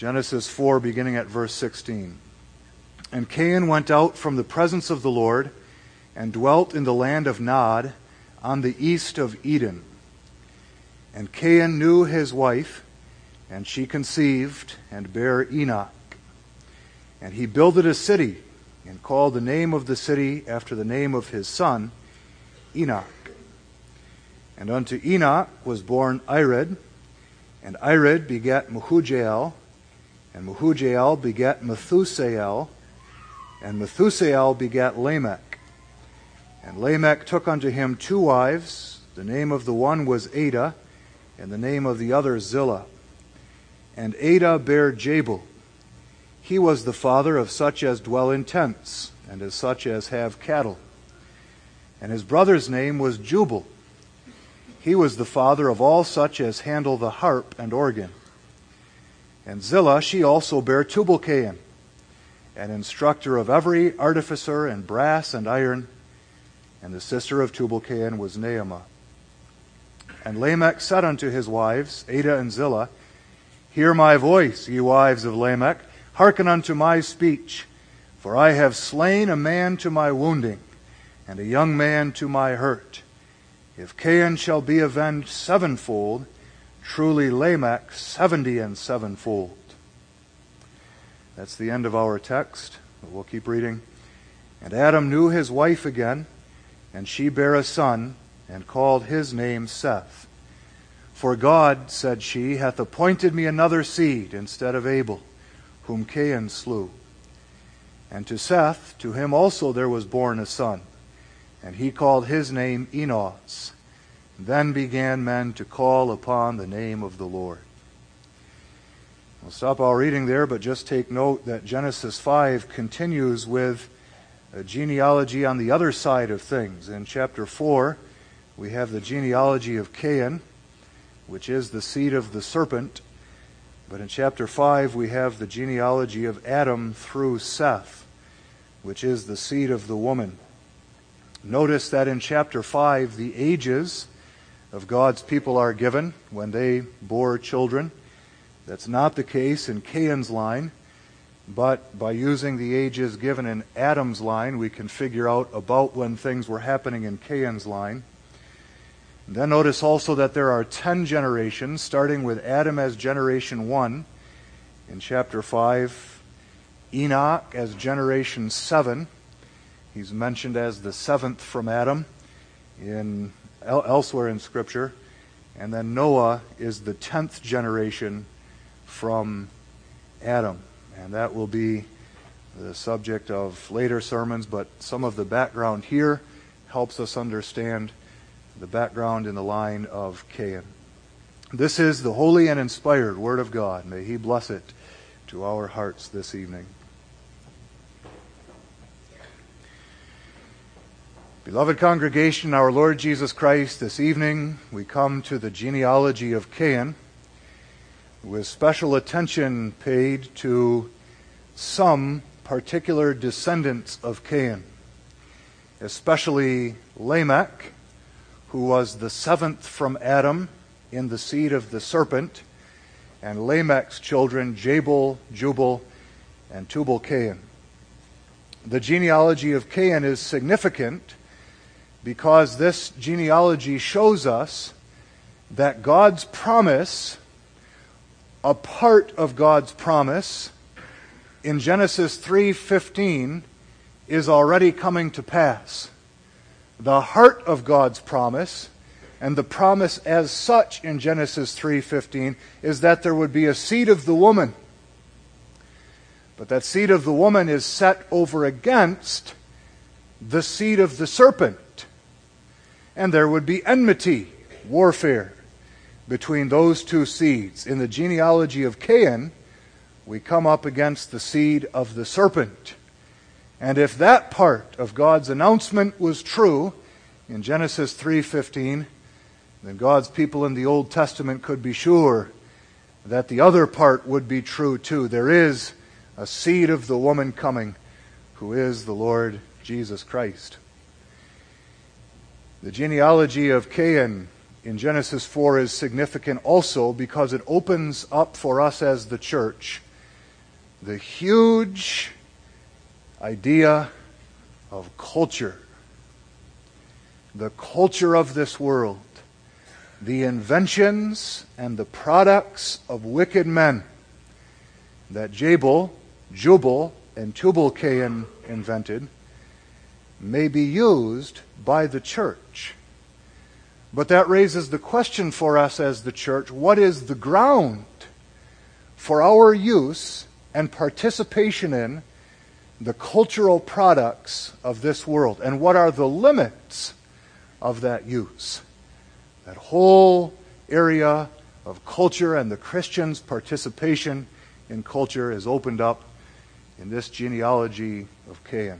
Genesis 4, beginning at verse 16. And Cain went out from the presence of the Lord and dwelt in the land of Nod on the east of Eden. And Cain knew his wife, and she conceived and bare Enoch. And he builded a city, and called the name of the city after the name of his son, Enoch. And unto Enoch was born Irad, and Irad begat Mehujael, and Mehujael begat Methusael, and Methusael begat Lamech. And Lamech took unto him 2 wives. The name of the one was Adah, and the name of the other Zillah. And Adah bare Jabal. He was the father of such as dwell in tents, and of such as have cattle. And his brother's name was Jubal. He was the father of all such as handle the harp and organ. And Zillah, she also bare Tubal-Cain, an instructor of every artificer in brass and iron. And the sister of Tubal-Cain was Naamah. And Lamech said unto his wives, Adah and Zillah, Hear my voice, ye wives of Lamech, hearken unto my speech. For I have slain a man to my wounding, and a young man to my hurt. If Cain shall be avenged 7-fold, truly Lamech 77-fold. That's the end of our text. We'll keep reading. And Adam knew his wife again, and she bare a son, and called his name Seth. For God, said she, hath appointed me another seed instead of Abel, whom Cain slew. And to Seth, to him also there was born a son, and he called his name Enos. Then began men to call upon the name of the Lord. We'll stop our reading there, but just take note that Genesis 5 continues with a genealogy on the other side of things. In chapter 4, we have the genealogy of Cain, which is the seed of the serpent. But in chapter 5, we have the genealogy of Adam through Seth, which is the seed of the woman. Notice that in chapter 5, the ages of God's people are given when they bore children. That's not the case in Cain's line, but by using the ages given in Adam's line, we can figure out about when things were happening in Cain's line. And then notice also that there are 10 generations, starting with Adam as generation 1 in chapter 5, Enoch as generation 7. He's mentioned as the 7th from Adam elsewhere in Scripture. And then Noah is the 10th generation from Adam. And that will be the subject of later sermons, but some of the background here helps us understand the background in the line of Cain. This is the holy and inspired Word of God. May He bless it to our hearts this evening. Beloved congregation, our Lord Jesus Christ, this evening we come to the genealogy of Cain with special attention paid to some particular descendants of Cain, especially Lamech, who was the 7th from Adam in the seed of the serpent, and Lamech's children, Jabal, Jubal, and Tubal-Cain. The genealogy of Cain is significant because this genealogy shows us that God's promise, a part of God's promise, in Genesis 3:15 is already coming to pass. The heart of God's promise, and the promise as such in Genesis 3:15, is that there would be a seed of the woman. But that seed of the woman is set over against the seed of the serpent. And there would be enmity, warfare, between those two seeds. In the genealogy of Cain, we come up against the seed of the serpent. And if that part of God's announcement was true in Genesis 3:15, then God's people in the Old Testament could be sure that the other part would be true too. There is a seed of the woman coming, who is the Lord Jesus Christ. The genealogy of Cain in Genesis 4 is significant also because it opens up for us as the church the huge idea of culture. The culture of this world. The inventions and the products of wicked men that Jubal, and Tubal-Cain invented may be used by the church. But that raises the question for us as the church, what is the ground for our use and participation in the cultural products of this world? And what are the limits of that use? That whole area of culture and the Christians' participation in culture is opened up in this genealogy of Cain.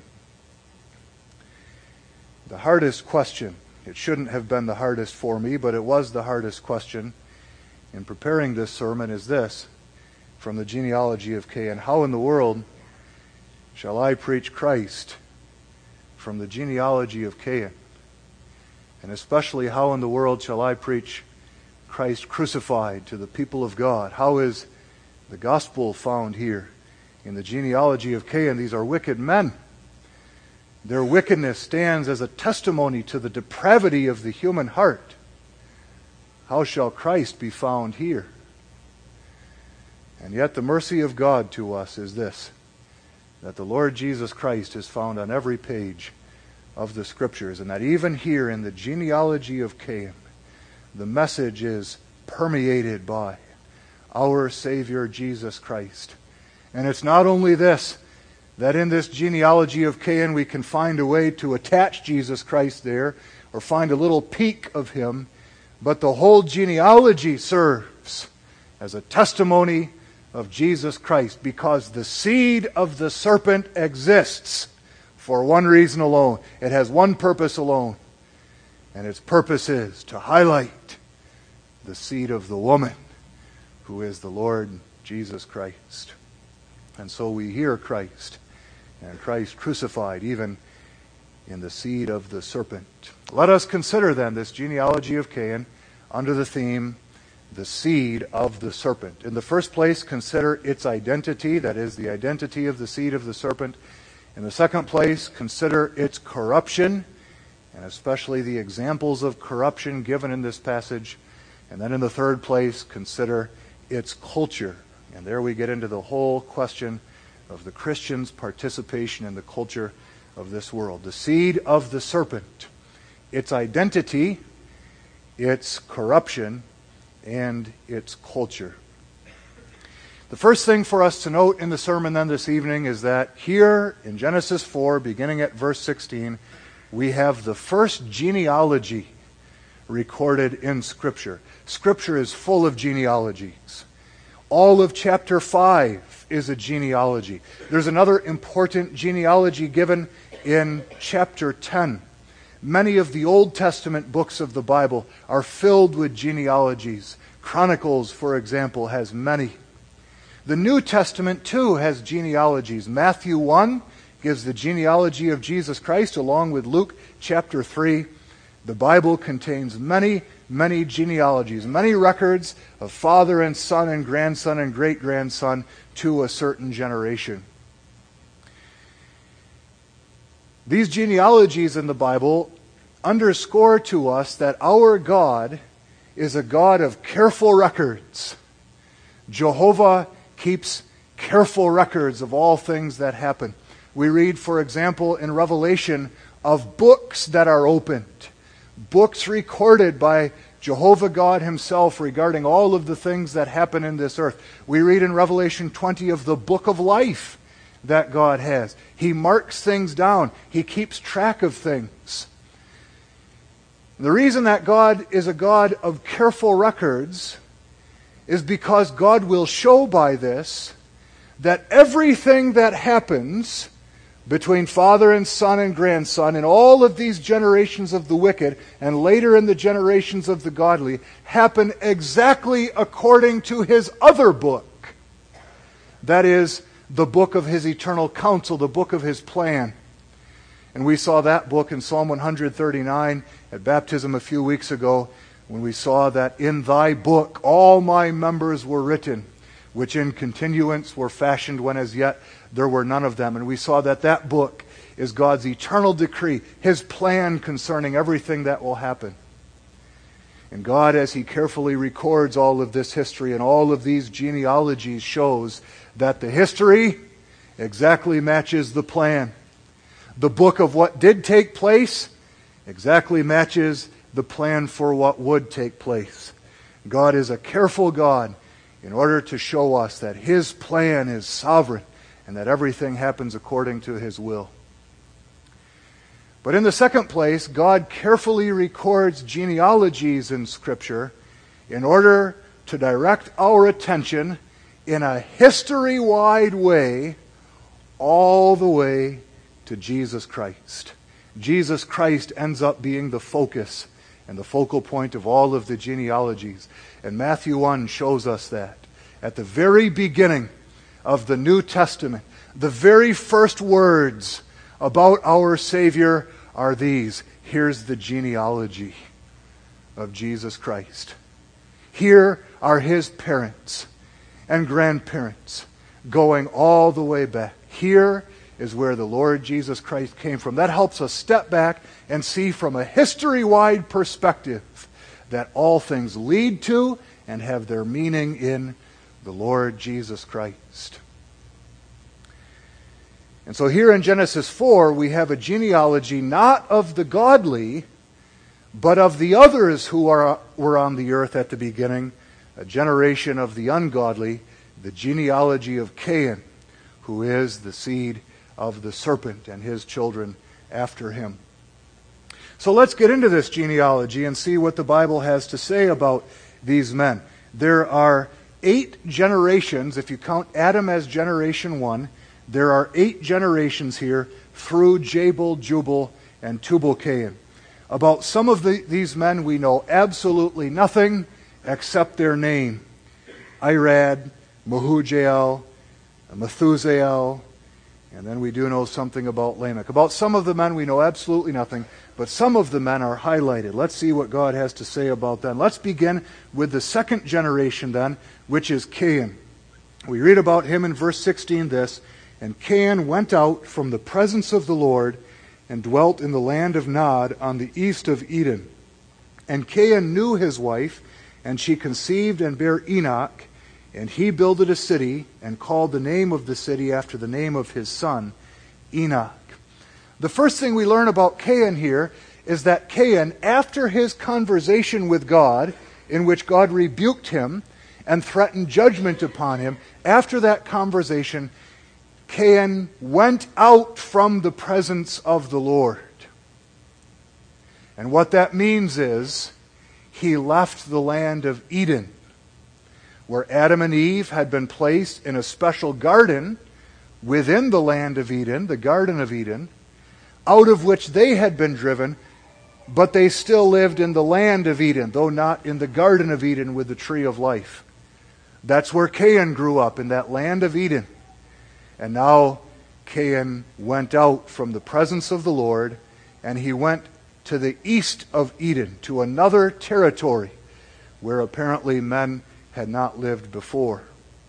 The hardest question, it shouldn't have been the hardest for me, but it was the hardest question in preparing this sermon, is this, from the genealogy of Cain. How in the world shall I preach Christ from the genealogy of Cain? And especially, how in the world shall I preach Christ crucified to the people of God? How is the gospel found here in the genealogy of Cain? These are wicked men. Their wickedness stands as a testimony to the depravity of the human heart. How shall Christ be found here? And yet the mercy of God to us is this, that the Lord Jesus Christ is found on every page of the Scriptures, and that even here in the genealogy of Cain, the message is permeated by our Savior Jesus Christ. And it's not only this, that in this genealogy of Cain we can find a way to attach Jesus Christ there, or find a little peek of Him, but the whole genealogy serves as a testimony of Jesus Christ, because the seed of the serpent exists for one reason alone. It has one purpose alone, and its purpose is to highlight the seed of the woman, who is the Lord Jesus Christ. And so we hear Christ, and Christ crucified even in the seed of the serpent. Let us consider then this genealogy of Cain under the theme, the seed of the serpent. In the first place, consider its identity, that is, the identity of the seed of the serpent. In the second place, consider its corruption, and especially the examples of corruption given in this passage. And then in the third place, consider its culture. And there we get into the whole question of the Christian's participation in the culture of this world. The seed of the serpent, its identity, its corruption, and its culture. The first thing for us to note in the sermon then this evening is that here in Genesis 4, beginning at verse 16, we have the first genealogy recorded in Scripture. Scripture is full of genealogies. All of chapter 5 is a genealogy. There's another important genealogy given in chapter 10. Many of the Old Testament books of the Bible are filled with genealogies. Chronicles, for example, has many. The New Testament, too, has genealogies. Matthew 1 gives the genealogy of Jesus Christ, along with Luke chapter 3. The Bible contains many, many genealogies, many records of father and son and grandson and great-grandson to a certain generation. These genealogies in the Bible underscore to us that our God is a God of careful records. Jehovah keeps careful records of all things that happen. We read, for example, in Revelation of books that are opened, books recorded by Jehovah God Himself regarding all of the things that happen in this earth. We read in Revelation 20 of the book of life that God has. He marks things down. He keeps track of things. The reason that God is a God of careful records is because God will show by this that everything that happens between father and son and grandson in all of these generations of the wicked and later in the generations of the godly happen exactly according to His other book. That is, the book of His eternal counsel, the book of His plan. And we saw that book in Psalm 139 at baptism a few weeks ago, when we saw that in Thy book all my members were written, which in continuance were fashioned when as yet there were none of them. And we saw that that book is God's eternal decree, His plan concerning everything that will happen. And God, as He carefully records all of this history and all of these genealogies, shows that the history exactly matches the plan. The book of what did take place exactly matches the plan for what would take place. God is a careful God in order to show us that His plan is sovereign and that everything happens according to His will. But in the second place, God carefully records genealogies in Scripture in order to direct our attention in a history-wide way all the way to Jesus Christ. Jesus Christ ends up being the focus and the focal point of all of the genealogies. And Matthew 1 shows us that. At the very beginning of the New Testament, the very first words about our Savior are these. Here's the genealogy of Jesus Christ. Here are His parents and grandparents going all the way back. Here is where the Lord Jesus Christ came from. That helps us step back and see from a history-wide perspective that all things lead to and have their meaning in the Lord Jesus Christ. And so here in Genesis 4, we have a genealogy not of the godly, but of the others who were on the earth at the beginning, a generation of the ungodly, the genealogy of Cain, who is the seed of the serpent and his children after him. So let's get into this genealogy and see what the Bible has to say about these men. There are 8 generations, if you count Adam as generation 1, there are 8 generations here through Jabal, Jubal, and Tubal-Cain. About some of these men we know absolutely nothing except their name. Irad, Mehujael, Methusael, and then we do know something about Lamech. About some of the men we know absolutely nothing, but some of the men are highlighted. Let's see what God has to say about them. Let's begin with the second generation then, which is Cain. We read about him in verse 16 this, "And Cain went out from the presence of the Lord and dwelt in the land of Nod on the east of Eden. And Cain knew his wife, and she conceived and bare Enoch, and he builded a city and called the name of the city after the name of his son, Enoch." The first thing we learn about Cain here is that Cain, after his conversation with God, in which God rebuked him and threatened judgment upon him, after that conversation, Cain went out from the presence of the Lord. And what that means is he left the land of Eden, where Adam and Eve had been placed in a special garden within the land of Eden, the Garden of Eden, out of which they had been driven, but they still lived in the land of Eden, though not in the Garden of Eden with the tree of life. That's where Cain grew up, in that land of Eden. And now Cain went out from the presence of the Lord, and he went to the east of Eden, to another territory where apparently men had not lived before.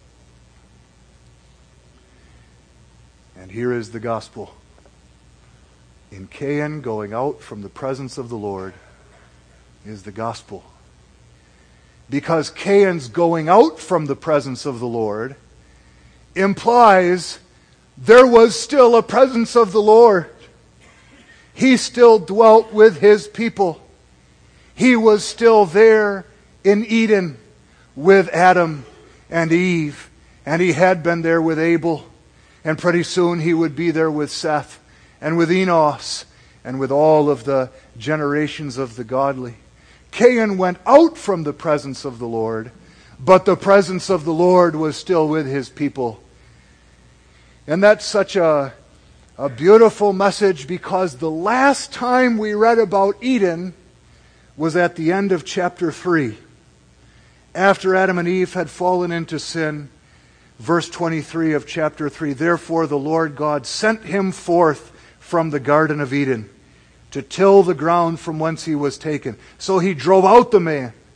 And here is the gospel. In Cain going out from the presence of the Lord is the gospel. Because Cain's going out from the presence of the Lord implies there was still a presence of the Lord. He still dwelt with His people. He was still there in Eden with Adam and Eve, and He had been there with Abel, and pretty soon He would be there with Seth and with Enos and with all of the generations of the godly. Cain went out from the presence of the Lord, but the presence of the Lord was still with His people. And that's such a beautiful message, because the last time we read about Eden was at the end of chapter 3. After Adam and Eve had fallen into sin, verse 23 of chapter 3, "Therefore the Lord God sent him forth from the Garden of Eden to till the ground from whence he was taken. So He drove out the man,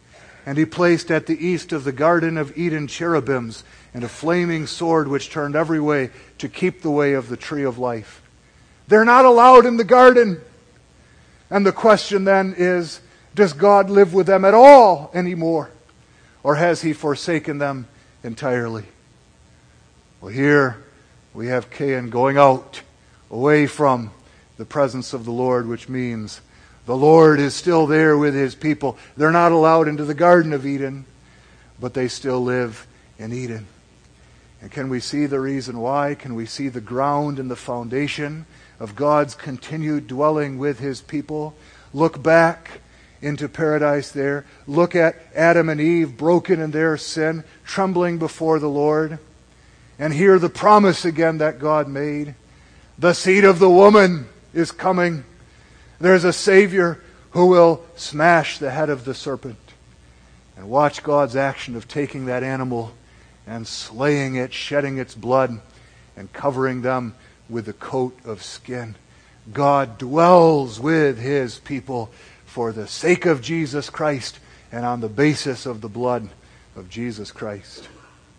And he placed at the east of the Garden of Eden cherubims and a flaming sword which turned every way to keep the way of the tree of life. They're not allowed in the garden. And the question then is, does God live with them at all anymore? Or has he forsaken them entirely? Well, here we have Cain going out, away from the presence of the Lord, which means the Lord is still there with his people. They're not allowed into the Garden of Eden, but they still live in Eden. And can we see the reason why? Can we see the ground and the foundation of God's continued dwelling with his people? Look back into paradise there. Look at Adam and Eve broken in their sin, trembling before the Lord. And hear the promise again that God made. The seed of the woman is coming. There's a Savior who will smash the head of the serpent. And watch God's action of taking that animal and slaying it, shedding its blood, and covering them with a coat of skin. God dwells with his people for the sake of Jesus Christ and on the basis of the blood of Jesus Christ.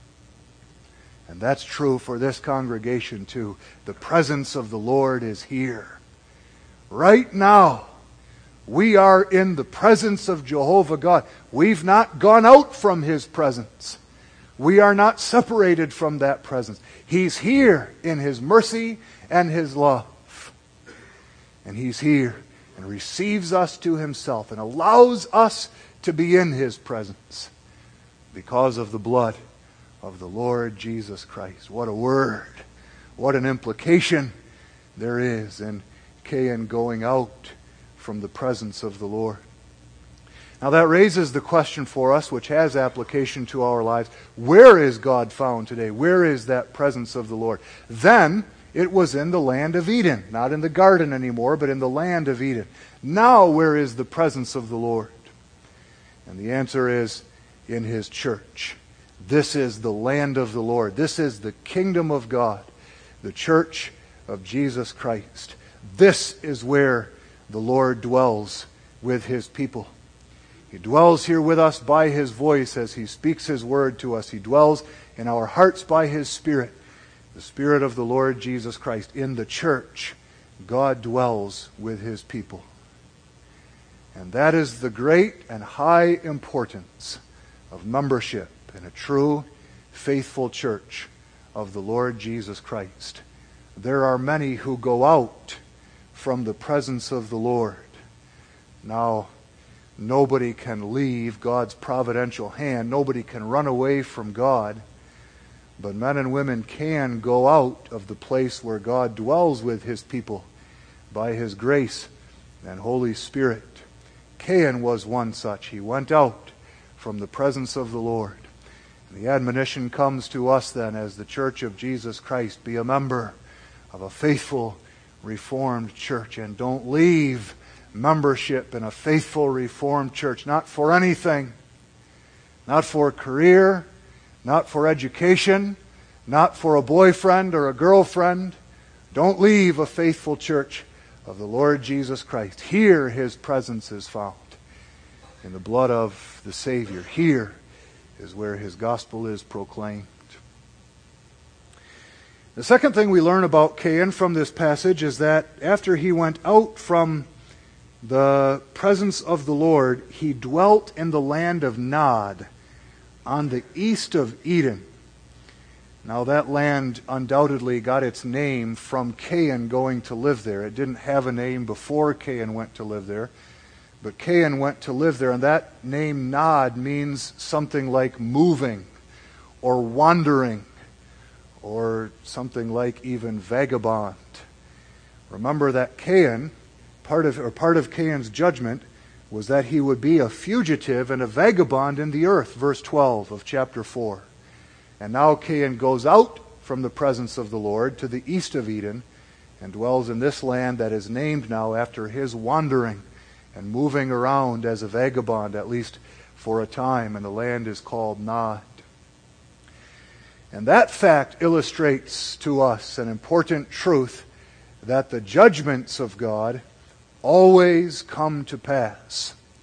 And that's true for this congregation too. The presence of the Lord is here. Right now, we are in the presence of Jehovah God. We've not gone out from his presence. We are not separated from that presence. He's here in his mercy and his love. And he's here and receives us to himself and allows us to be in his presence because of the blood of the Lord Jesus Christ. What a word. What an implication there is in Cain going out from the presence of the Lord. Now that raises the question for us, which has application to our lives. Where is God found today? Where is that presence of the Lord? Then it was in the land of Eden. Not in the garden anymore, but in the land of Eden. Now where is the presence of the Lord? And the answer is in his church. This is the land of the Lord. This is the kingdom of God, the church of Jesus Christ. This is where the Lord dwells with his people. He dwells here with us by his voice as he speaks his word to us. He dwells in our hearts by his Spirit, the Spirit of the Lord Jesus Christ. In the church, God dwells with his people. And that is the great and high importance of membership in a true, faithful church of the Lord Jesus Christ. There are many who go out from the presence of the Lord. Now, nobody can leave God's providential hand. Nobody can run away from God. But men and women can go out of the place where God dwells with his people by his grace and Holy Spirit. Cain was one such. He went out from the presence of the Lord. And the admonition comes to us then as the church of Jesus Christ. Be a member of a faithful Reformed church, and don't leave membership in a faithful Reformed church, not for anything, not for a career, not for education, not for a boyfriend or a girlfriend. Don't leave a faithful church of the Lord Jesus Christ. Here his presence is found in the blood of the Savior. Here is where his gospel is proclaimed. The second thing we learn about Cain from this passage is that after he went out from the presence of the Lord, he dwelt in the land of Nod, on the east of Eden. Now that land undoubtedly got its name from Cain going to live there. It didn't have a name before Cain went to live there, but Cain went to live there, and that name Nod means something like moving or wandering, or something like even vagabond. Remember that Cain, part of Cain's judgment was that he would be a fugitive and a vagabond in the earth, verse 12 of chapter 4. And now Cain goes out from the presence of the Lord to the east of Eden and dwells in this land that is named now after his wandering and moving around as a vagabond, at least for a time, and the land is called Nod. And that fact illustrates to us an important truth, that the judgments of God always come to pass.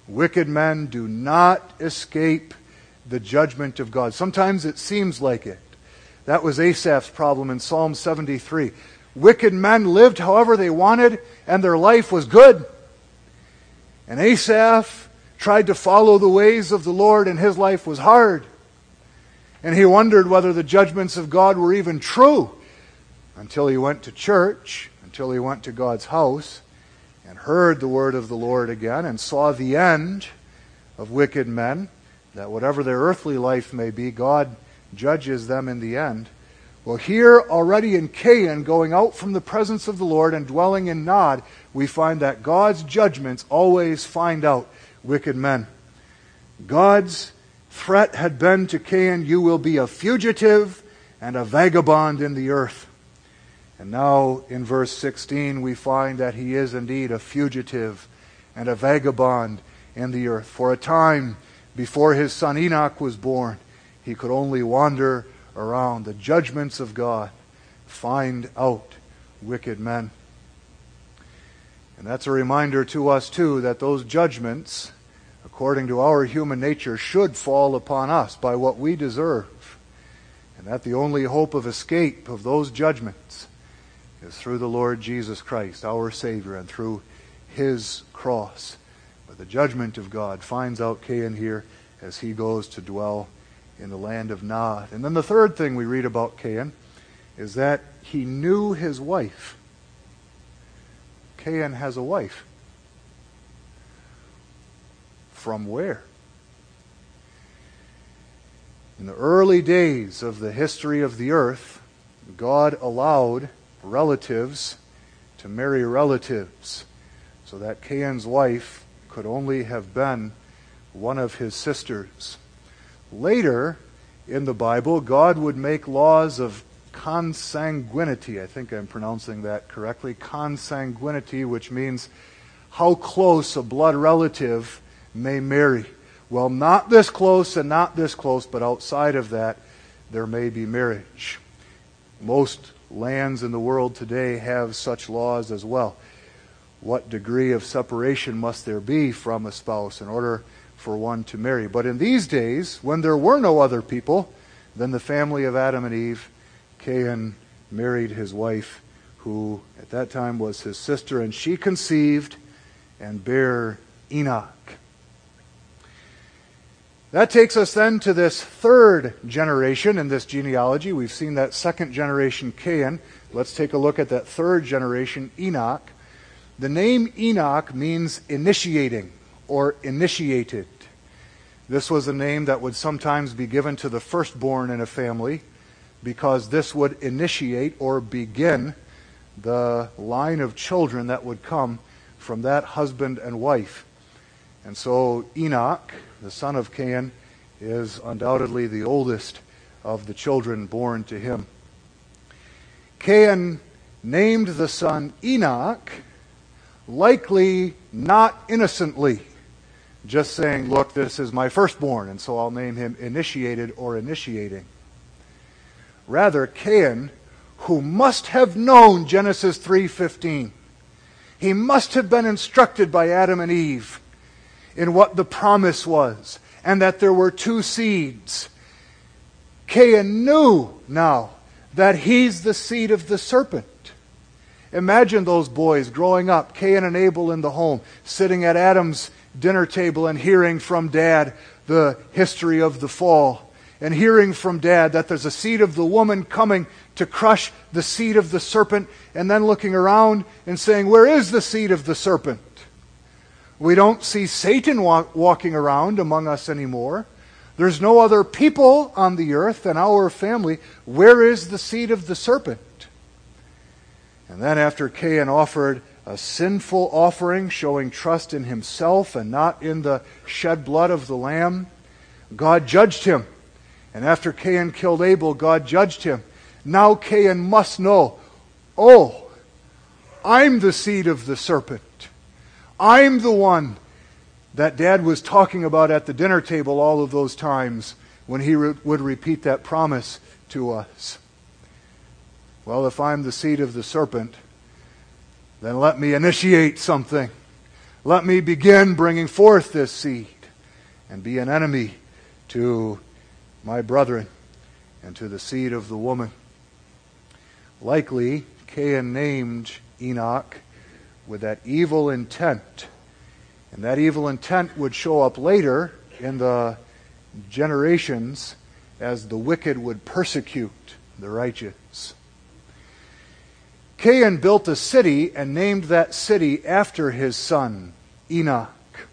Wicked men do not escape the judgment of God. Sometimes it seems like it. That was Asaph's problem in Psalm 73. Wicked men lived however they wanted, and their life was good. And Asaph tried to follow the ways of the Lord, and his life was hard. And he wondered whether the judgments of God were even true until he went to church, until he went to God's house, and heard the word of the Lord again, and saw the end of wicked men, that whatever their earthly life may be, God judges them in the end. Well, here already in Cain, going out from the presence of the Lord and dwelling in Nod, we find that God's judgments always find out wicked men. God's threat had been to Cain, you will be a fugitive and a vagabond in the earth. And now in verse 16 we find that he is indeed a fugitive and a vagabond in the earth. For a time before his son Enoch was born, he could only wander around. The judgments of God find out wicked men. And that's a reminder to us too that those judgments, according to our human nature, should fall upon us by what we deserve. And that the only hope of escape of those judgments is through the Lord Jesus Christ, our Savior, and through His cross. But the judgment of God finds out Cain here as he goes to dwell in the land of Nod. And then the third thing we read about Cain is that he knew his wife. Cain has a wife. From where? In the early days of the history of the earth, God allowed relatives to marry relatives, so that Cain's wife could only have been one of his sisters. Later in the Bible, God would make laws of consanguinity. I think I'm pronouncing that correctly. Consanguinity, which means how close a blood relative may marry. Well, not this close and not this close, but outside of that, there may be marriage. Most lands in the world today have such laws as well. What degree of separation must there be from a spouse in order for one to marry? But in these days, when there were no other people than the family of Adam and Eve, Cain married his wife, who at that time was his sister, and she conceived and bare Enoch. That takes us then to this third generation in this genealogy. We've seen that second generation, Cain. Let's take a look at that third generation, Enoch. The name Enoch means initiating or initiated. This was a name that would sometimes be given to the firstborn in a family, because this would initiate or begin the line of children that would come from that husband and wife. And so Enoch, the son of Cain, is undoubtedly the oldest of the children born to him. Cain named the son Enoch, likely not innocently, just saying, look, this is my firstborn, and so I'll name him initiated or initiating. Rather, Cain, who must have known Genesis 3:15, he must have been instructed by Adam and Eve in what the promise was, and that there were two seeds. Cain knew now that he's the seed of the serpent. Imagine those boys growing up, Cain and Abel in the home, sitting at Adam's dinner table and hearing from Dad the history of the fall, and hearing from Dad that there's a seed of the woman coming to crush the seed of the serpent, and then looking around and saying, where is the seed of the serpent? We don't see Satan walking around among us anymore. There's no other people on the earth than our family. Where is the seed of the serpent? And then after Cain offered a sinful offering, showing trust in himself and not in the shed blood of the lamb, God judged him. And after Cain killed Abel, God judged him. Now Cain must know, oh, I'm the seed of the serpent. I'm the one that Dad was talking about at the dinner table all of those times when he would repeat that promise to us. Well, if I'm the seed of the serpent, then let me initiate something. Let me begin bringing forth this seed and be an enemy to my brethren and to the seed of the woman. Likely, Cain named Enoch with that evil intent. And that evil intent would show up later in the generations as the wicked would persecute the righteous. Cain built a city and named that city after his son, Enoch.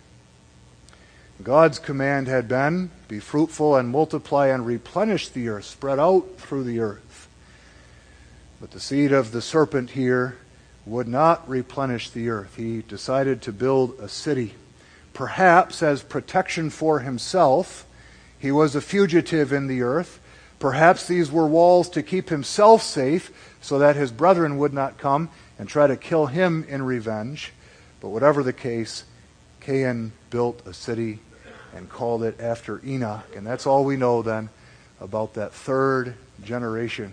God's command had been, be fruitful and multiply and replenish the earth, spread out through the earth. But the seed of the serpent here would not replenish the earth. He decided to build a city. Perhaps as protection for himself, he was a fugitive in the earth. Perhaps these were walls to keep himself safe so that his brethren would not come and try to kill him in revenge. But whatever the case, Cain built a city and called it after Enoch. And that's all we know then about that third generation.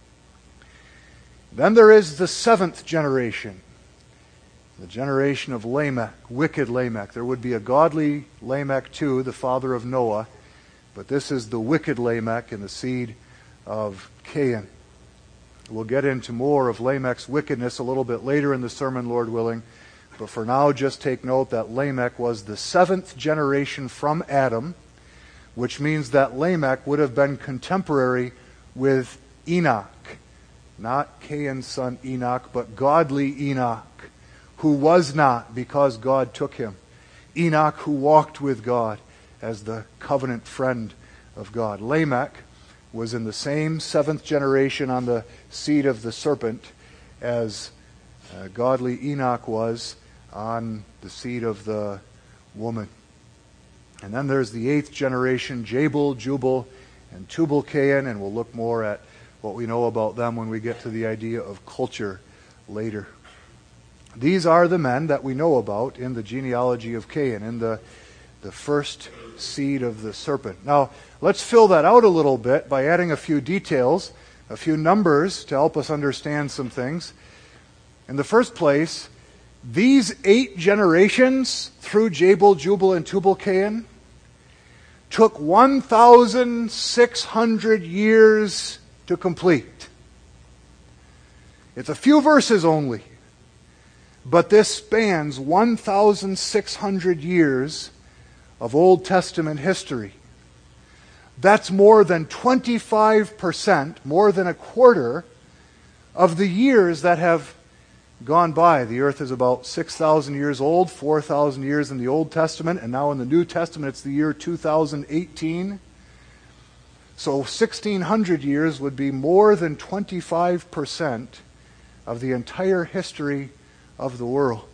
Then there is the seventh generation, the generation of Lamech, wicked Lamech. There would be a godly Lamech too, the father of Noah, but this is the wicked Lamech and the seed of Cain. We'll get into more of Lamech's wickedness a little bit later in the sermon, Lord willing, but for now just take note that Lamech was the seventh generation from Adam, which means that Lamech would have been contemporary with Enoch. Not Cain's son Enoch, but godly Enoch, who was not because God took him. Enoch who walked with God as the covenant friend of God. Lamech was in the same seventh generation on the seed of the serpent as godly Enoch was on the seed of the woman. And then there's the eighth generation, Jabal, Jubal, and Tubal-Cain, and we'll look more at what we know about them when we get to the idea of culture later. These are the men that we know about in the genealogy of Cain, in the first seed of the serpent. Now, let's fill that out a little bit by adding a few details, a few numbers to help us understand some things. In the first place, these 8 generations through Jabal, Jubal, and Tubal-Cain took 1,600 years to complete. It's a few verses only, but this spans 1,600 years of Old Testament history. That's more than 25%, more than a quarter of the years that have gone by. The earth is about 6,000 years old, 4,000 years in the Old Testament, and now in the New Testament it's the year 2018. So 1,600 years would be more than 25% of the entire history of the world.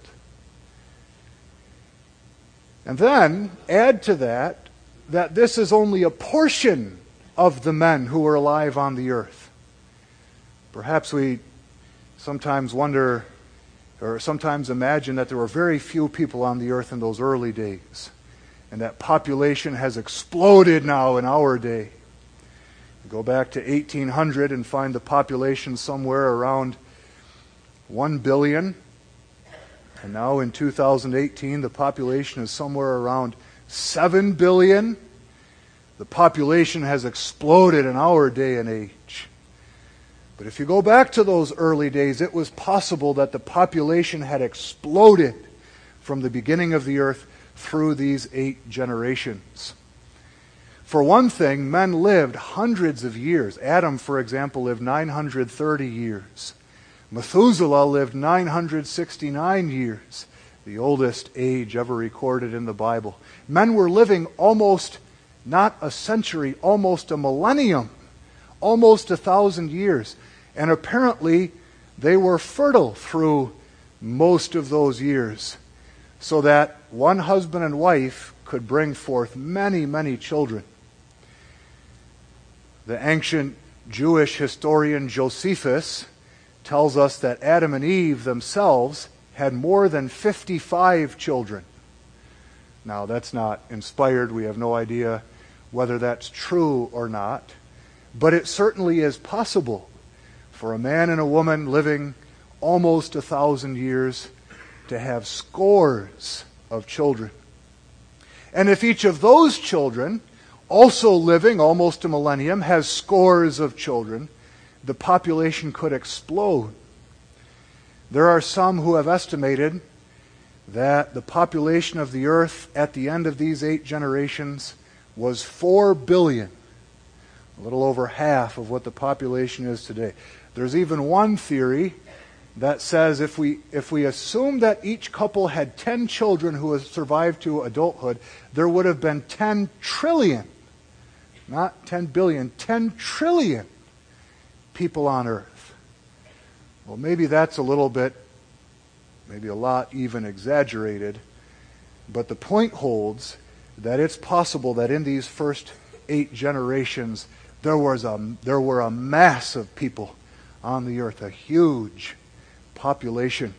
And then add to that this is only a portion of the men who were alive on the earth. Perhaps we sometimes wonder or sometimes imagine that there were very few people on the earth in those early days, and that population has exploded now in our day. Go back to 1800 and find the population somewhere around 1 billion. And now in 2018, the population is somewhere around 7 billion. The population has exploded in our day and age. But if you go back to those early days, it was possible that the population had exploded from the beginning of the earth through these 8 generations. For one thing, men lived hundreds of years. Adam, for example, lived 930 years. Methuselah lived 969 years, the oldest age ever recorded in the Bible. Men were living almost, not a century, almost a millennium, almost 1,000 years. And apparently, they were fertile through most of those years, so that one husband and wife could bring forth many, many children. The ancient Jewish historian Josephus tells us that Adam and Eve themselves had more than 55 children. Now, that's not inspired. We have no idea whether that's true or not. But it certainly is possible for a man and a woman living almost 1,000 years to have scores of children. And if each of those children, also living almost a millennium, has scores of children, the population could explode. There are some who have estimated that the population of the earth at the end of these 8 generations was 4 billion, a little over half of what the population is today. There's even one theory that says if we assume that each couple had 10 children who have survived to adulthood, there would have been 10 trillion, not 10 billion, 10 trillion people on earth. Well, maybe that's a little bit, maybe a lot even exaggerated, but the point holds that it's possible that in these first 8 generations there were a mass of people on the earth, a huge population.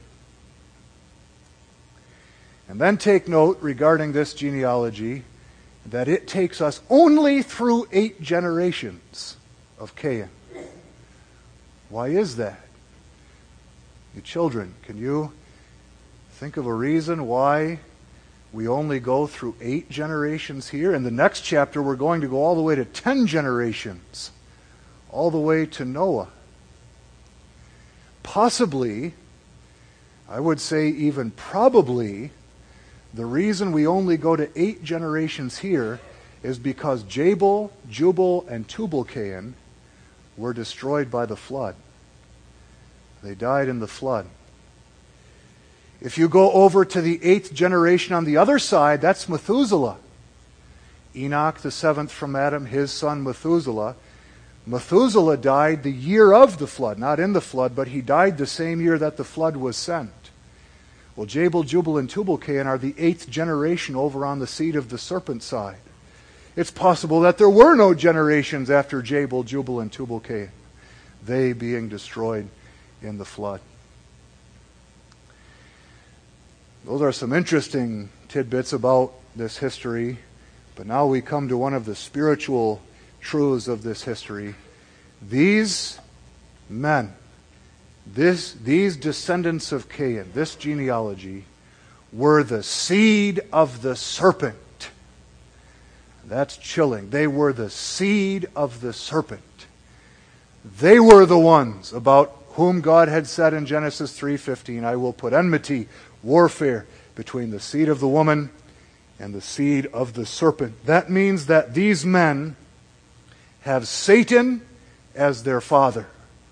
And then take note regarding this genealogy that it takes us only through 8 generations of Cain. Why is that? You children, can you think of a reason why we only go through 8 generations here? In the next chapter, we're going to go all the way to 10 generations, all the way to Noah. Possibly, I would say even probably, the reason we only go to 8 generations here is because Jabal, Jubal, and Tubal-Cain were destroyed by the flood. They died in the flood. If you go over to the 8th generation on the other side, that's Methuselah. Enoch, the 7th from Adam, his son Methuselah. Methuselah died the year of the flood, not in the flood, but he died the same year that the flood was sent. Well, Jabal, Jubal, and Tubal-Cain are the 8th generation over on the seed of the serpent side. It's possible that there were no generations after Jabal, Jubal, and Tubal-Cain, they being destroyed in the flood. Those are some interesting tidbits about this history, but now we come to one of the spiritual truths of this history. These men, these descendants of Cain, this genealogy, were the seed of the serpent. That's chilling. They were the seed of the serpent. They were the ones about whom God had said in Genesis 3:15, I will put enmity, warfare between the seed of the woman and the seed of the serpent. That means that these men have Satan as their father.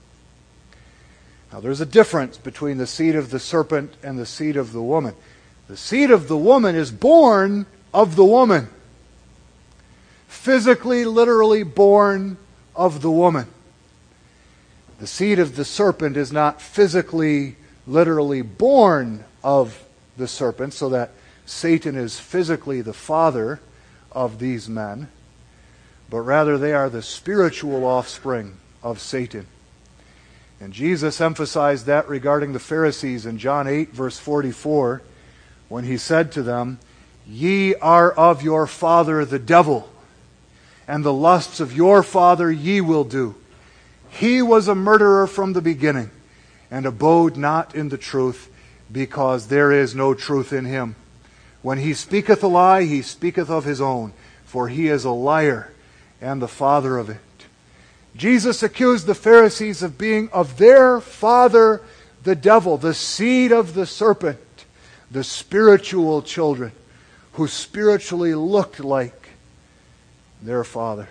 Now there's a difference between the seed of the serpent and the seed of the woman. The seed of the woman is born of the woman. Physically, literally born of the woman. The seed of the serpent is not physically, literally born of the serpent, so that Satan is physically the father of these men, but rather they are the spiritual offspring of Satan. And Jesus emphasized that regarding the Pharisees in John 8, verse 44, when he said to them, Ye are of your father the devil, and the lusts of your father ye will do. He was a murderer from the beginning, and abode not in the truth, because there is no truth in him. When he speaketh a lie, he speaketh of his own, for he is a liar and the father of it. Jesus accused the Pharisees of being of their father the devil, the seed of the serpent, the spiritual children who spiritually looked like their father.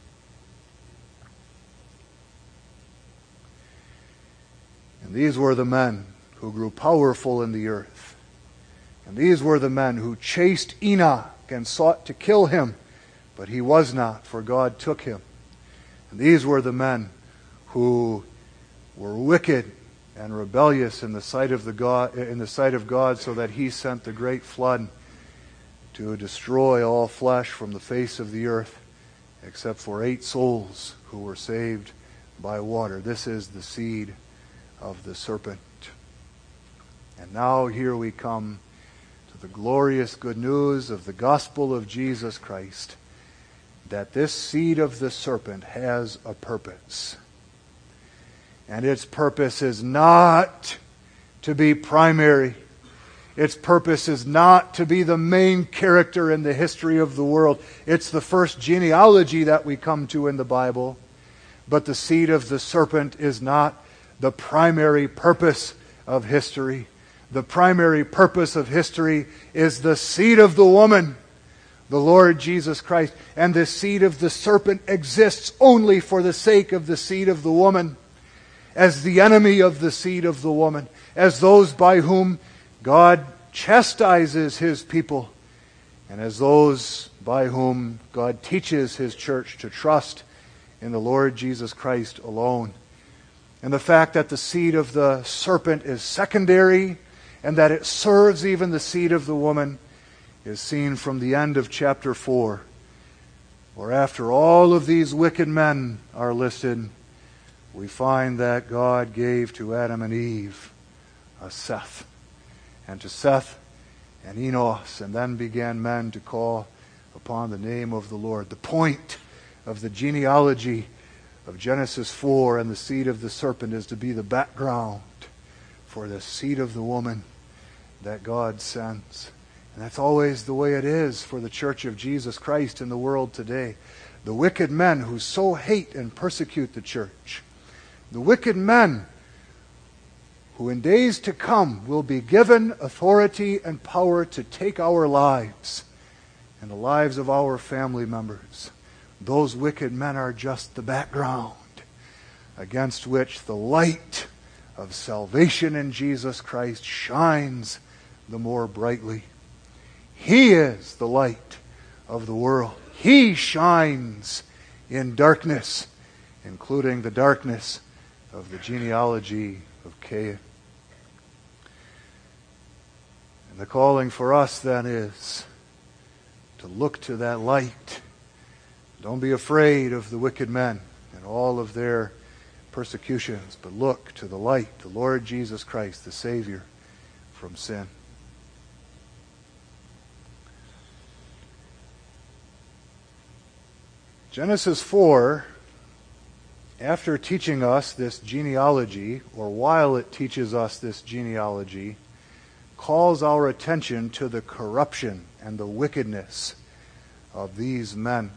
And these were the men who grew powerful in the earth. And these were the men who chased Enoch and sought to kill him, but he was not, for God took him. And these were the men who were wicked and rebellious in the sight of God, so that he sent the great flood to destroy all flesh from the face of the earth, except for 8 souls who were saved by water. This is the seed of the serpent. And now here we come to the glorious good news of the gospel of Jesus Christ, that this seed of the serpent has a purpose. And its purpose is not to be primary. Its purpose is not to be the main character in the history of the world. It's the first genealogy that we come to in the Bible. But the seed of the serpent is not the primary purpose of history. The primary purpose of history is the seed of the woman, the Lord Jesus Christ. And the seed of the serpent exists only for the sake of the seed of the woman, as the enemy of the seed of the woman, as those by whom God chastises His people, and as those by whom God teaches His church to trust in the Lord Jesus Christ alone. And the fact that the seed of the serpent is secondary and that it serves even the seed of the woman is seen from the end of chapter 4, where after all of these wicked men are listed, we find that God gave to Adam and Eve a Seth, and to Seth and Enos, and then began men to call upon the name of the Lord. The point of the genealogy of Genesis 4 and the seed of the serpent is to be the background for the seed of the woman that God sends. And that's always the way it is for the church of Jesus Christ in the world today. The wicked men who so hate and persecute the church, the wicked men who in days to come will be given authority and power to take our lives and the lives of our family members, those wicked men are just the background against which the light of salvation in Jesus Christ shines the more brightly. He is the light of the world. He shines in darkness, including the darkness of the genealogy of Cain. And the calling for us then is to look to that light. Don't be afraid of the wicked men and all of their persecutions, but look to the light, the Lord Jesus Christ, the Savior from sin. Genesis 4, after teaching us this genealogy, or while it teaches us this genealogy, calls our attention to the corruption and the wickedness of these men.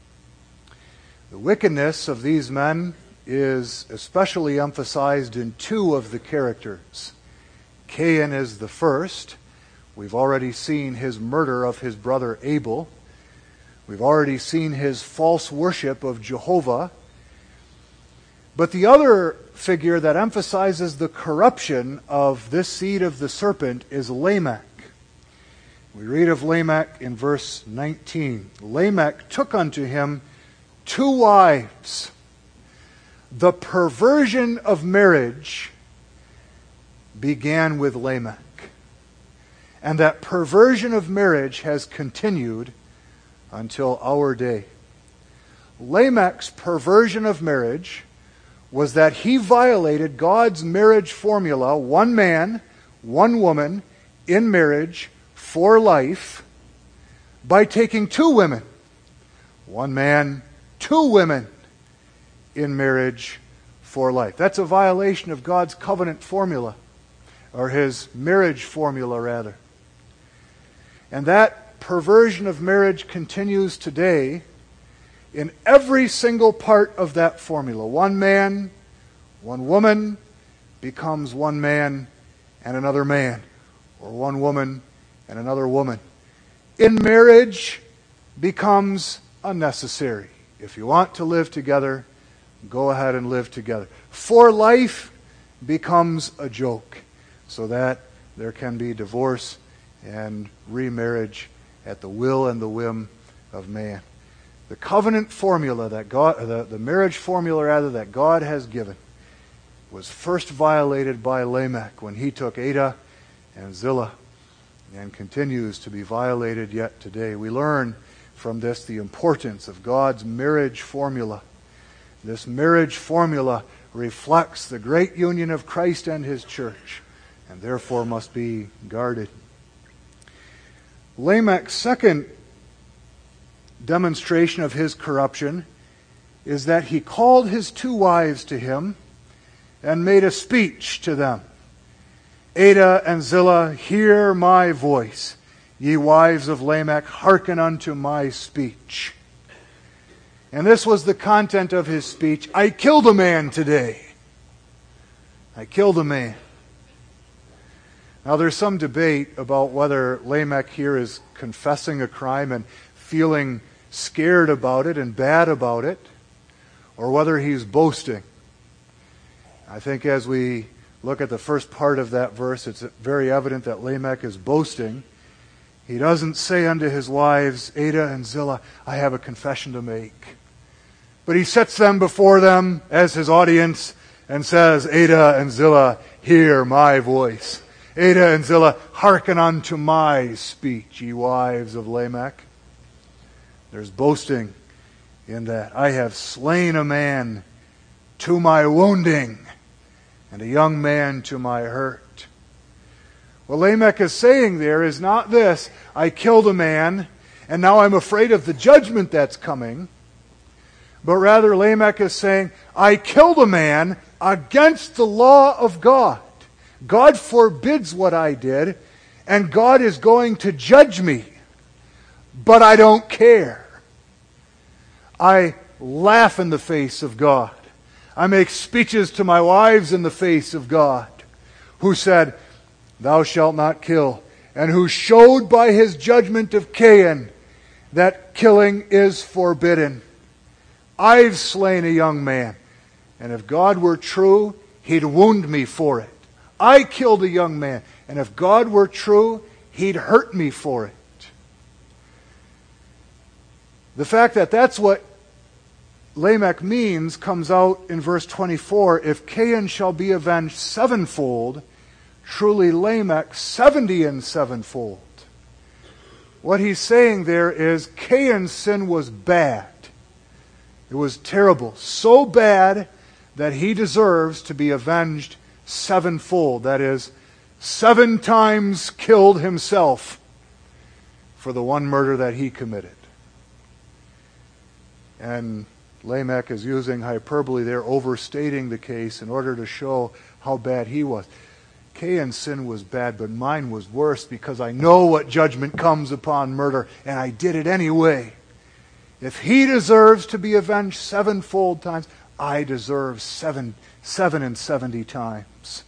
The wickedness of these men is especially emphasized in two of the characters. Cain is the first. We've already seen his murder of his brother Abel. We've already seen his false worship of Jehovah. But the other figure that emphasizes the corruption of this seed of the serpent is Lamech. We read of Lamech in verse 19. Lamech took unto him 2 wives. The perversion of marriage began with Lamech. And that perversion of marriage has continued until our day. Lamech's perversion of marriage was that he violated God's marriage formula, one man, one woman, in marriage, for life, by taking 2 women. One man, 2 women, in marriage, for life. That's a violation of God's covenant formula, or His marriage formula, rather. And that perversion of marriage continues today in every single part of that formula. One man, one woman becomes one man and another man, or one woman and another woman. In marriage becomes unnecessary. If you want to live together, go ahead and live together. For life becomes a joke, so that there can be divorce and remarriage at the will and the whim of man. The covenant formula that God, the marriage formula rather, that God has given was first violated by Lamech when he took Adah and Zillah, and continues to be violated yet today. We learn from this the importance of God's marriage formula. This marriage formula reflects the great union of Christ and His church, and therefore must be guarded. Lamech's second demonstration of his corruption is that he called his 2 wives to him and made a speech to them. Ada and Zillah, hear my voice. Ye wives of Lamech, hearken unto my speech. And this was the content of his speech. I killed a man today. I killed a man. Now there's some debate about whether Lamech here is confessing a crime and feeling scared about it and bad about it, or whether he's boasting. I think as we look at the first part of that verse, it's very evident that Lamech is boasting. He doesn't say unto his wives, Ada and Zillah, I have a confession to make. But he sets them before them as his audience and says, Ada and Zillah, hear my voice. Ada and Zillah, hearken unto my speech, ye wives of Lamech. There's boasting in that. I have slain a man to my wounding, and a young man to my hurt. What Lamech is saying there is not this, I killed a man, and now I'm afraid of the judgment that's coming. But rather Lamech is saying, I killed a man against the law of God. God forbids what I did, and God is going to judge me. But I don't care. I laugh in the face of God. I make speeches to my wives in the face of God, who said, Thou shalt not kill, and who showed by his judgment of Cain that killing is forbidden. I've slain a young man, and if God were true, He'd wound me for it. I killed a young man, and if God were true, He'd hurt me for it. The fact that that's what Lamech means comes out in verse 24. If Cain shall be avenged sevenfold, truly Lamech 70 and sevenfold. What he's saying there is Cain's sin was bad. It was terrible. So bad that he deserves to be avenged sevenfold. That is, 7 times killed himself for the one murder that he committed. And Lamech is using hyperbole there, overstating the case in order to show how bad he was. Cain's sin was bad, but mine was worse because I know what judgment comes upon murder, and I did it anyway. If he deserves to be avenged sevenfold times, I deserve 7 and 70 times.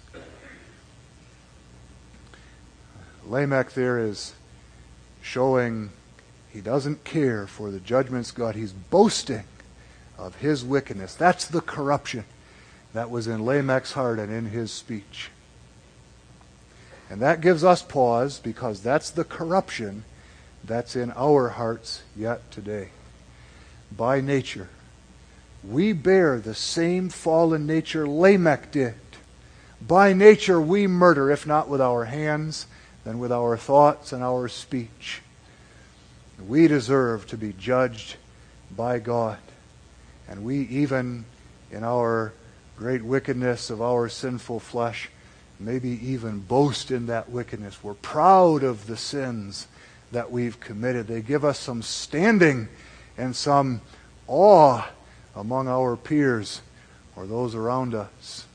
Lamech there is showing he doesn't care for the judgments of God. He's boasting of his wickedness. That's the corruption that was in Lamech's heart and in his speech. And that gives us pause because that's the corruption that's in our hearts yet today. By nature, we bear the same fallen nature Lamech did. By nature, we murder, if not with our hands, then with our thoughts and our speech. We deserve to be judged by God. And we, even in our great wickedness of our sinful flesh, maybe even boast in that wickedness. We're proud of the sins that we've committed. They give us some standing and some awe among our peers or those around us.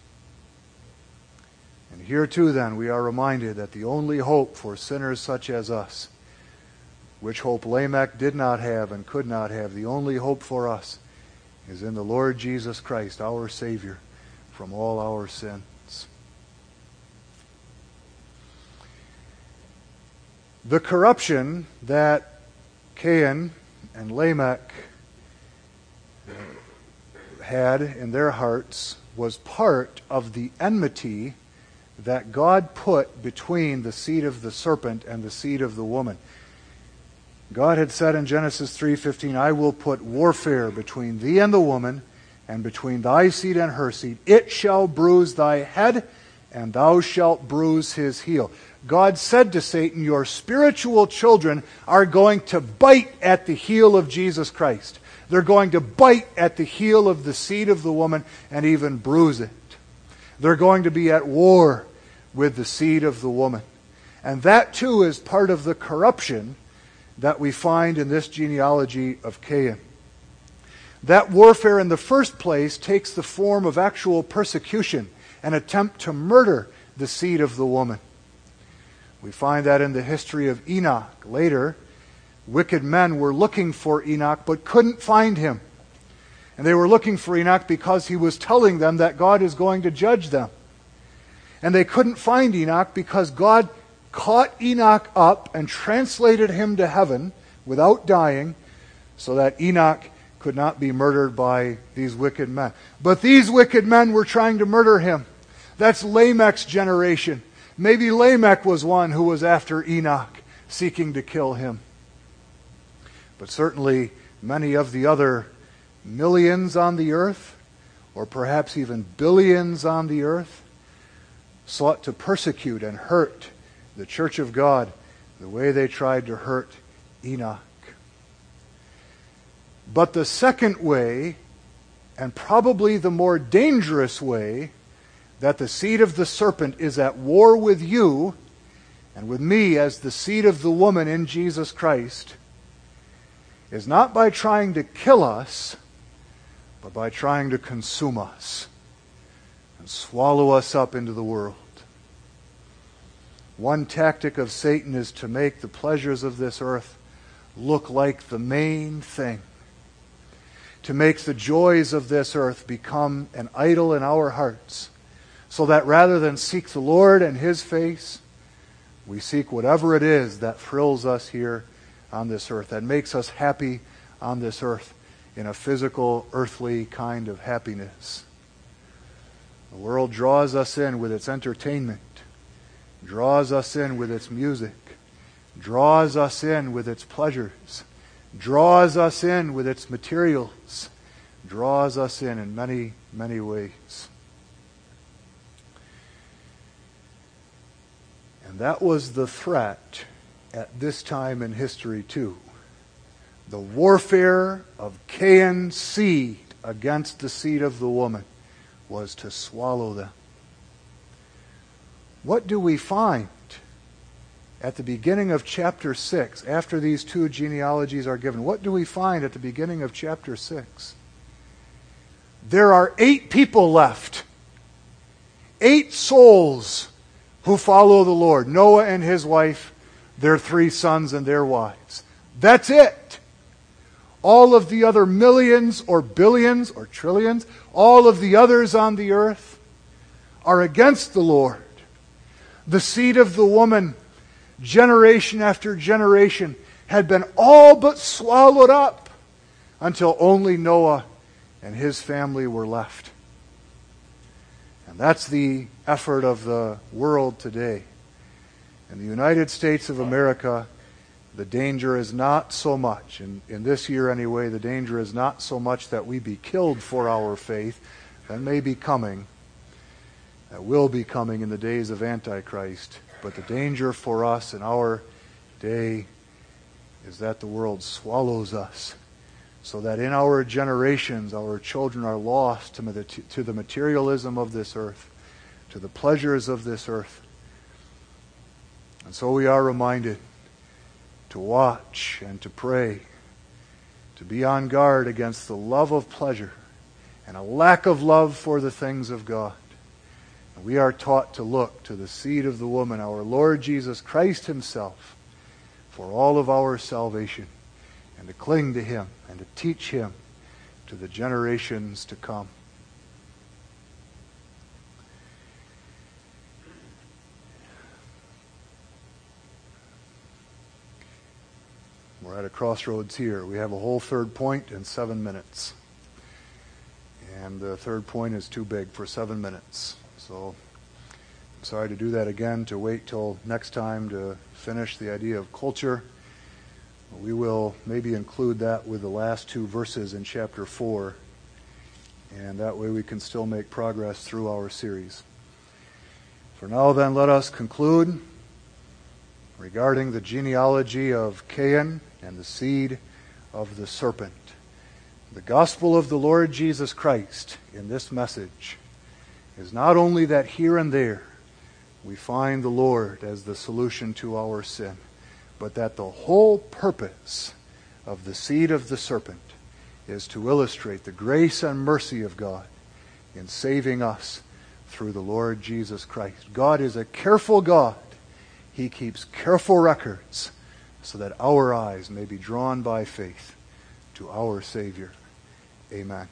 And here too then we are reminded that the only hope for sinners such as us, which hope Lamech did not have and could not have, the only hope for us is in the Lord Jesus Christ, our Savior, from all our sins. The corruption that Cain and Lamech had in their hearts was part of the enmity that God put between the seed of the serpent and the seed of the woman. God had said in Genesis 3:15, I will put warfare between thee and the woman, and between thy seed and her seed. It shall bruise thy head, and thou shalt bruise his heel. God said to Satan, your spiritual children are going to bite at the heel of Jesus Christ. They're going to bite at the heel of the seed of the woman and even bruise it. They're going to be at war with the seed of the woman. And that too is part of the corruption that we find in this genealogy of Cain. That warfare in the first place takes the form of actual persecution, an attempt to murder the seed of the woman. We find that in the history of Enoch. Later, wicked men were looking for Enoch but couldn't find him. And they were looking for Enoch because he was telling them that God is going to judge them. And they couldn't find Enoch because God caught Enoch up and translated him to heaven without dying, so that Enoch could not be murdered by these wicked men. But these wicked men were trying to murder him. That's Lamech's generation. Maybe Lamech was one who was after Enoch, seeking to kill him. But certainly many of the other millions on the earth, or perhaps even billions on the earth, sought to persecute and hurt the church of God the way they tried to hurt Enoch. But the second way, and probably the more dangerous way, that the seed of the serpent is at war with you and with me as the seed of the woman in Jesus Christ, is not by trying to kill us, but by trying to consume us and swallow us up into the world. One tactic of Satan is to make the pleasures of this earth look like the main thing, to make the joys of this earth become an idol in our hearts, so that rather than seek the Lord and His face, we seek whatever it is that thrills us here on this earth, that makes us happy on this earth in a physical, earthly kind of happiness. The world draws us in with its entertainment, draws us in with its music, draws us in with its pleasures, draws us in with its materials, draws us in many, many ways. And that was the threat at this time in history too. The warfare of Cain's seed against the seed of the woman was to swallow them. What do we find at the beginning of chapter 6, after these two genealogies are given? What do we find at the beginning of chapter 6? There are 8 people left. 8 souls who follow the Lord. Noah and his wife, their 3 sons and their wives. That's it. All of the other millions or billions or trillions, all of the others on the earth are against the Lord. The seed of the woman, generation after generation, had been all but swallowed up until only Noah and his family were left. And that's the effort of the world today. In the United States of America, the danger is not so much, in this year anyway, the danger is not so much that we be killed for our faith. That may be coming. That will be coming in the days of Antichrist. But the danger for us in our day is that the world swallows us, so that in our generations our children are lost to the materialism of this earth, to the pleasures of this earth. And so we are reminded to watch and to pray, to be on guard against the love of pleasure and a lack of love for the things of God. And we are taught to look to the seed of the woman, our Lord Jesus Christ Himself, for all of our salvation, and to cling to Him and to teach Him to the generations to come. We're at a crossroads here. We have a whole third point in 7 minutes. And the third point is too big for 7 minutes. So I'm sorry to do that again, to wait till next time to finish the idea of culture. We will maybe include that with the last 2 verses in chapter 4. And that way we can still make progress through our series. For now then, let us conclude regarding the genealogy of Cain and the seed of the serpent. The gospel of the Lord Jesus Christ in this message is not only that here and there we find the Lord as the solution to our sin, but that the whole purpose of the seed of the serpent is to illustrate the grace and mercy of God in saving us through the Lord Jesus Christ. God is a careful God. He keeps careful records so that our eyes may be drawn by faith to our Savior. Amen.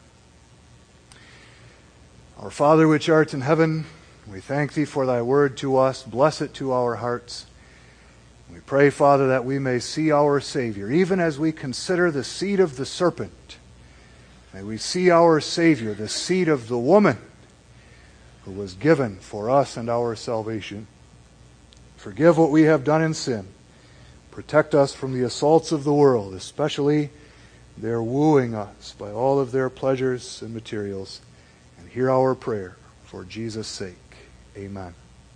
Our Father which art in heaven, we thank Thee for Thy word to us. Bless it to our hearts. We pray, Father, that we may see our Savior, even as we consider the seed of the serpent. May we see our Savior, the seed of the woman who was given for us and our salvation. Forgive what we have done in sin. Protect us from the assaults of the world, especially their wooing us by all of their pleasures and materials. And hear our prayer for Jesus' sake. Amen.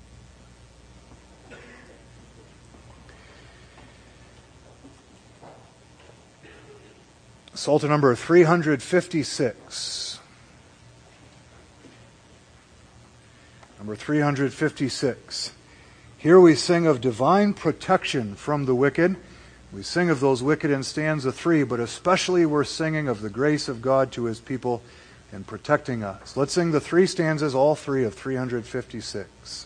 Psalter number 356. Number 356. Here we sing of divine protection from the wicked. We sing of those wicked in stanza 3, but especially we're singing of the grace of God to His people in protecting us. Let's sing the 3 stanzas, all 3 of 356.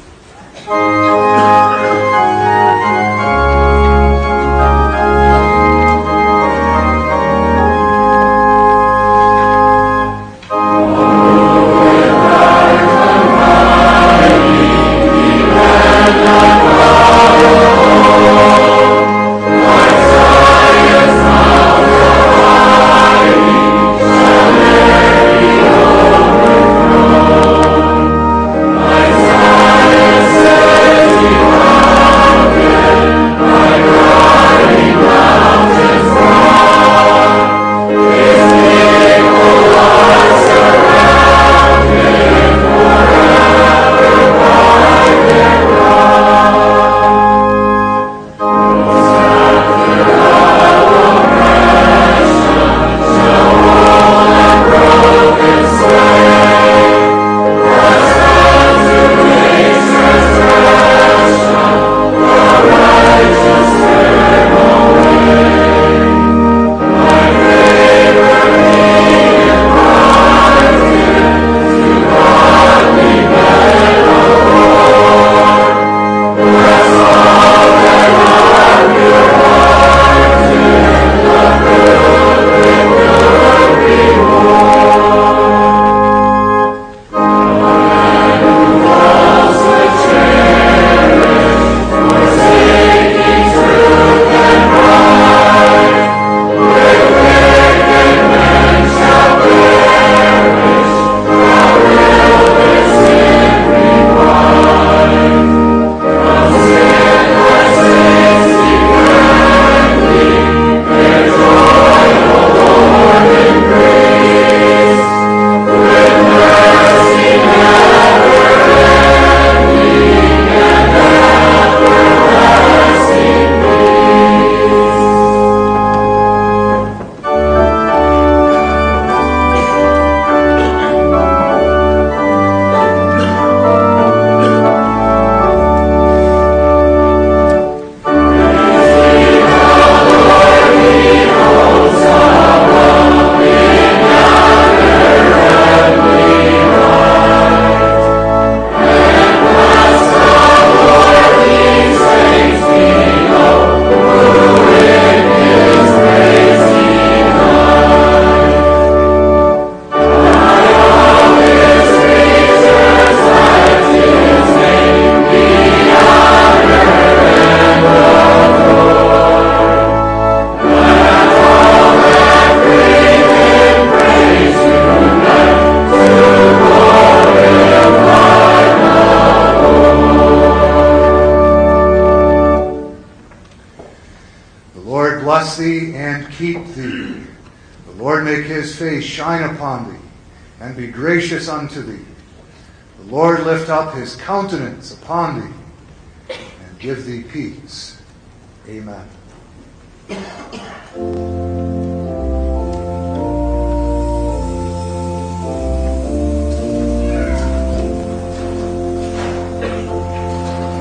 bless thee and keep thee. The Lord make his face shine upon thee and be gracious unto thee. The Lord lift up his countenance upon thee and give thee peace. Amen.